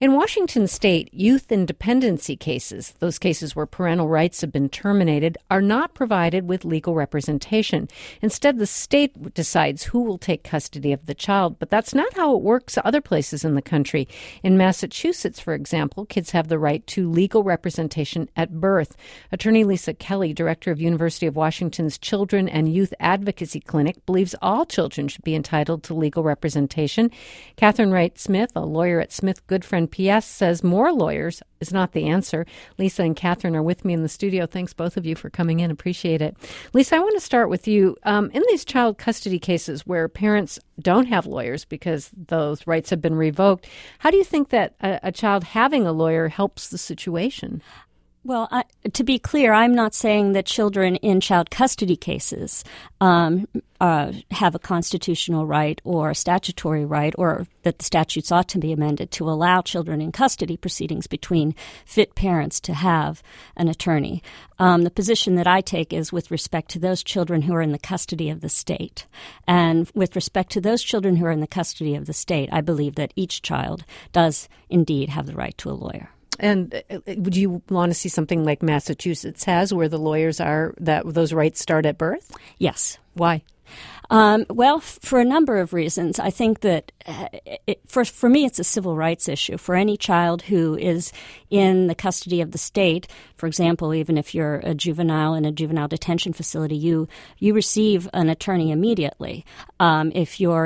In Washington state, youth and dependency cases, those cases where parental rights have been terminated, are not provided with legal representation. Instead, the state decides who will take custody of the child, but that's not how it works other places in the country. In Massachusetts, for example, kids have the right to legal representation at birth. Attorney Lisa Kelly, director of University of Washington's Children and Youth Advocacy Clinic, believes all children should be entitled to legal representation. Catherine Wright Smith, a lawyer at Smith Goodfriend PS, says more lawyers is not the answer. Lisa and Catherine are with me in the studio. Thanks, both of you, for coming in. Appreciate it. Lisa, I want to start with you. In these child custody cases where parents don't have lawyers because those rights have been revoked, how do you think that a child having a lawyer helps the situation? Well, to be clear, I'm not saying that children in child custody cases have a constitutional right or a statutory right, or that the statutes ought to be amended to allow children in custody proceedings between fit parents to have an attorney. The position that I take is with respect to those children who are in the custody of the state. And with respect to those children who are in the custody of the state, I believe that each child does indeed have the right to a lawyer. And would you want to see something like Massachusetts has, where the lawyers are, that those rights start at birth? Yes. Why? Well, for a number of reasons. I think that for me, it's a civil rights issue. For any child who is in the custody of the state, for example, even if you're a juvenile in a juvenile detention facility, you receive an attorney immediately. If you're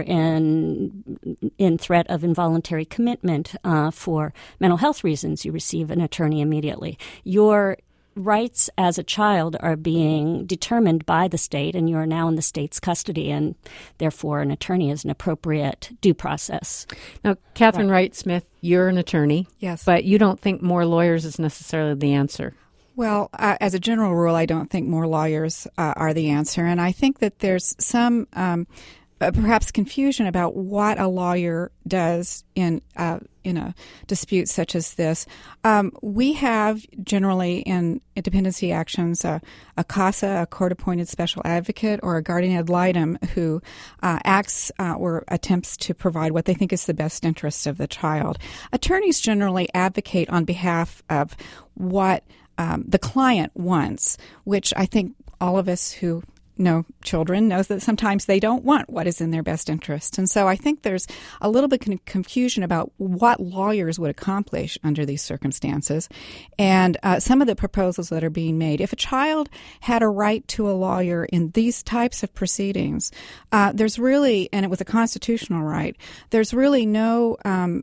in threat of involuntary commitment for mental health reasons, you receive an attorney immediately. Your rights as a child are being determined by the state, and you are now in the state's custody, and therefore an attorney is an appropriate due process. Now, Catherine Wright Smith, you're an attorney. Yes. But you don't think more lawyers is necessarily the answer. Well, as a general rule, I don't think more lawyers are the answer. And I think that there's some perhaps confusion about what a lawyer does in a dispute such as this. We have generally in dependency actions a CASA, a court-appointed special advocate, or a guardian ad litem who acts or attempts to provide what they think is the best interest of the child. Attorneys generally advocate on behalf of what the client wants, which I think all of us who know children knows that sometimes they don't want what is in their best interest. And so I think there's a little bit of confusion about what lawyers would accomplish under these circumstances and some of the proposals that are being made. If a child had a right to a lawyer in these types of proceedings, there's really, and it was a constitutional right, there's really no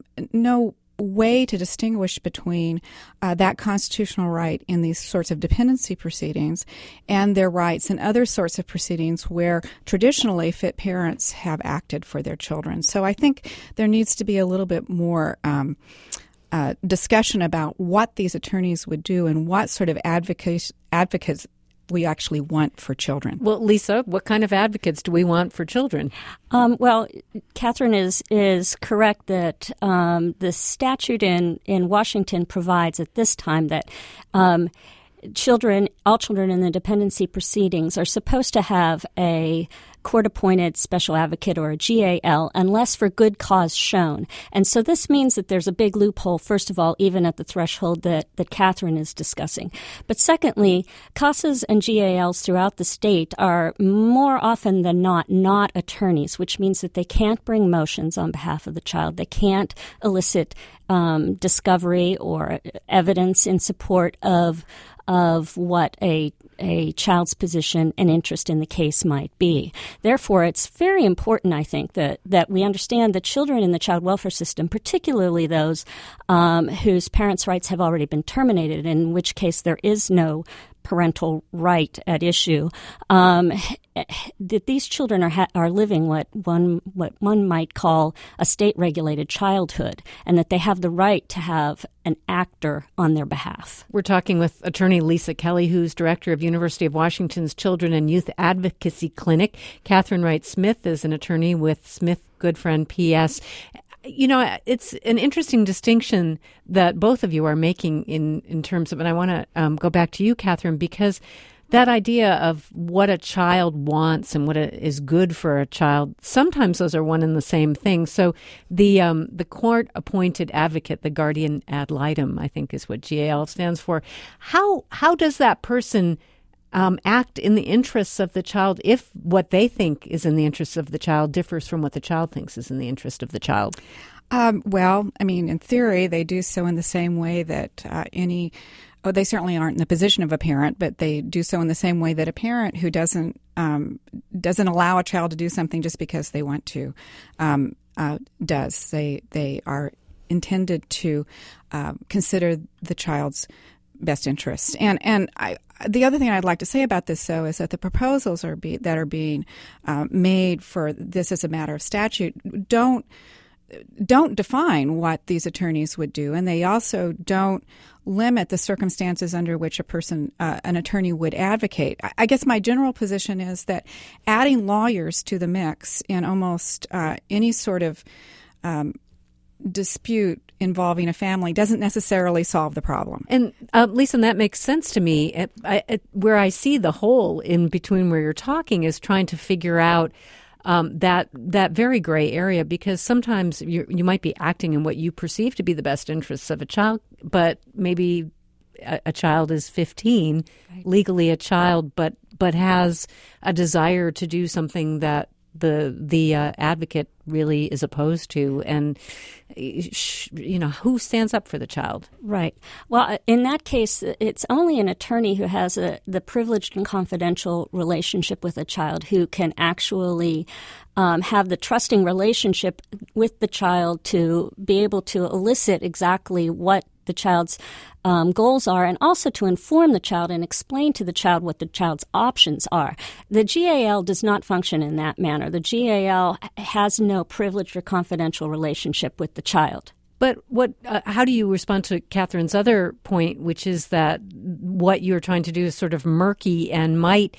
way to distinguish between that constitutional right in these sorts of dependency proceedings and their rights in other sorts of proceedings where traditionally fit parents have acted for their children. So I think there needs to be a little bit more discussion about what these attorneys would do and what sort of advocates we actually want for children. Well, Lisa, what kind of advocates do we want for children? Well, Catherine is correct that the statute in Washington provides at this time that all children in the dependency proceedings are supposed to have a court-appointed special advocate or a GAL unless for good cause shown. And so this means that there's a big loophole, first of all, even at the threshold that Catherine is discussing. But secondly, CASAs and GALs throughout the state are more often than not attorneys, which means that they can't bring motions on behalf of the child. They can't elicit discovery or evidence in support of what a child's position and interest in the case might be. Therefore, it's very important, I think, that we understand that children in the child welfare system, particularly those whose parents' rights have already been terminated, in which case there is no parental right at issue, that these children are living what one might call a state-regulated childhood, and that they have the right to have an actor on their behalf. We're talking with attorney Lisa Kelly, who's director of University of Washington's Children and Youth Advocacy Clinic. Catherine Wright Smith is an attorney with Smith Goodfriend PS. You know, it's an interesting distinction that both of you are making in terms of, and I want to go back to you, Catherine, because That idea of what a child wants and what is good for a child, sometimes those are one and the same thing. So the court-appointed advocate, the guardian ad litem, I think is what GAL stands for. How does that person act in the interests of the child if what they think is in the interests of the child differs from what the child thinks is in the interest of the child? Well, I mean, in theory, they do so in the same way that they certainly aren't in the position of a parent, but they do so in the same way that a parent who doesn't allow a child to do something just because they want to does. They are intended to consider the child's best interest. And the other thing I'd like to say about this, though, is that the proposals that are being made for this as a matter of statute don't define what these attorneys would do, and they also don't limit the circumstances under which an attorney would advocate. I guess my general position is that adding lawyers to the mix in almost any sort of dispute involving a family doesn't necessarily solve the problem. And Lisa, that makes sense to me. Where I see the hole in between where you're talking is trying to figure out that very gray area, because sometimes you might be acting in what you perceive to be the best interests of a child, but maybe a child is 15, right, legally a child, but has a desire to do something that the advocate really is opposed to, and who stands up for the child? Right. Well, in that case, it's only an attorney who has the privileged and confidential relationship with a child who can actually have the trusting relationship with the child to be able to elicit exactly what the child's goals are, and also to inform the child and explain to the child what the child's options are. The GAL does not function in that manner. The GAL has no privileged or confidential relationship with the child. But how do you respond to Catherine's other point, which is that what you're trying to do is sort of murky and might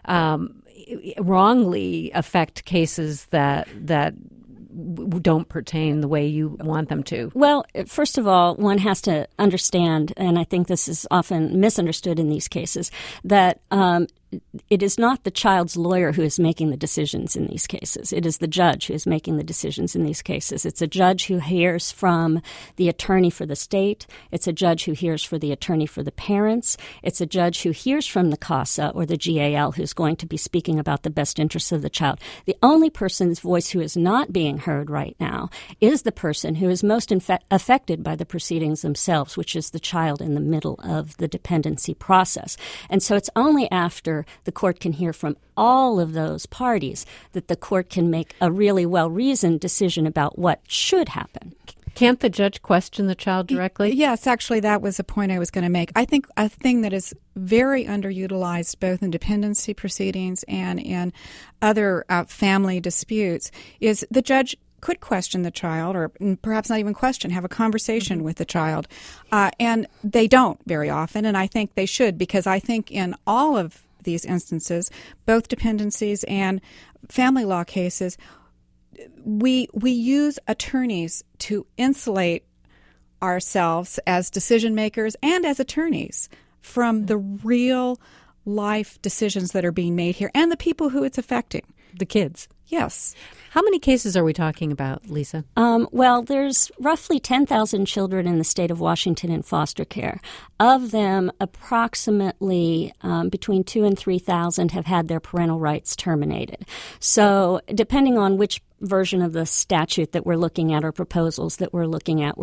wrongly affect cases that don't pertain the way you want them to? Well, first of all, one has to understand, and I think this is often misunderstood in these cases, that it is not the child's lawyer who is making the decisions in these cases. It is the judge who is making the decisions in these cases. It's a judge who hears from the attorney for the state. It's a judge who hears for the attorney for the parents. It's a judge who hears from the CASA or the GAL who's going to be speaking about the best interests of the child. The only person's voice who is not being heard right now is the person who is most affected by the proceedings themselves, which is the child in the middle of the dependency process. And so it's only after the court can hear from all of those parties that the court can make a really well-reasoned decision about what should happen. Can't the judge question the child directly? Yes, actually, that was a point I was going to make. I think a thing that is very underutilized both in dependency proceedings and in other family disputes is the judge could question the child, or perhaps not even question, have a conversation with the child. And they don't very often, and I think they should, because I think in all of these instances, both dependencies and family law cases, we use attorneys to insulate ourselves as decision makers and as attorneys from the real life decisions that are being made here and the people who it's affecting. The kids. Yes. How many cases are we talking about, Lisa? Well, there's roughly 10,000 children in the state of Washington in foster care. Of them, approximately between 2,000 and 3,000 have had their parental rights terminated. So depending on which version of the statute that we're looking at or proposals that we're looking at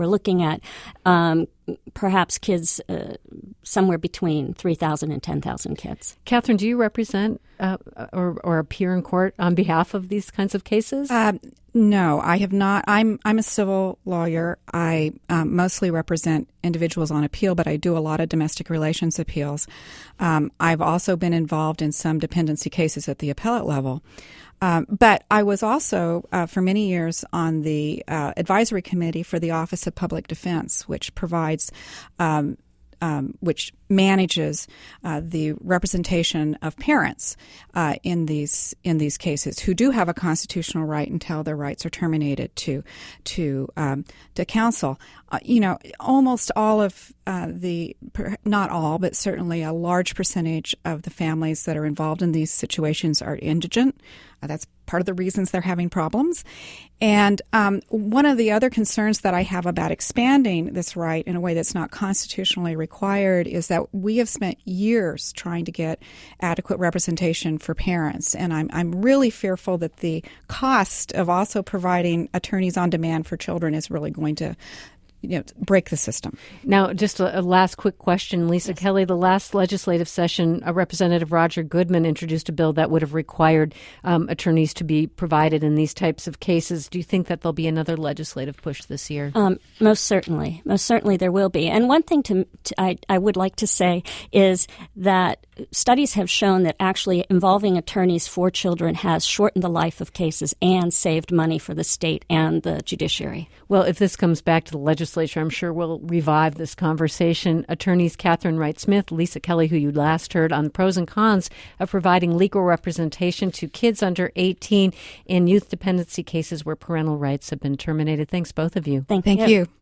perhaps kids somewhere between 3,000 and 10,000 kids. Catherine, do you represent or appear in court on behalf of these kinds of cases? No, I have not. I'm a civil lawyer. I mostly represent individuals on appeal, but I do a lot of domestic relations appeals. I've also been involved in some dependency cases at the appellate level. But I was also, for many years, on the advisory committee for the Office of Public Defense, which provides which manages the representation of parents in these cases who do have a constitutional right until their rights are terminated to counsel. Almost all of not all, but certainly a large percentage of the families that are involved in these situations are indigent. That's part of the reasons they're having problems. And one of the other concerns that I have about expanding this right in a way that's not constitutionally required is that we have spent years trying to get adequate representation for parents. And I'm really fearful that the cost of also providing attorneys on demand for children is really going to break the system. Now, just a last quick question. Lisa Kelly, the last legislative session, Representative Roger Goodman introduced a bill that would have required attorneys to be provided in these types of cases. Do you think that there'll be another legislative push this year? Most certainly. Most certainly there will be. And one thing I would like to say is that studies have shown that actually involving attorneys for children has shortened the life of cases and saved money for the state and the judiciary. Well, if this comes back to the legislature, I'm sure we'll revive this conversation. Attorneys Catherine Wright Smith, Lisa Kelly, who you last heard on the pros and cons of providing legal representation to kids under 18 in youth dependency cases where parental rights have been terminated. Thanks, both of you. Thank you.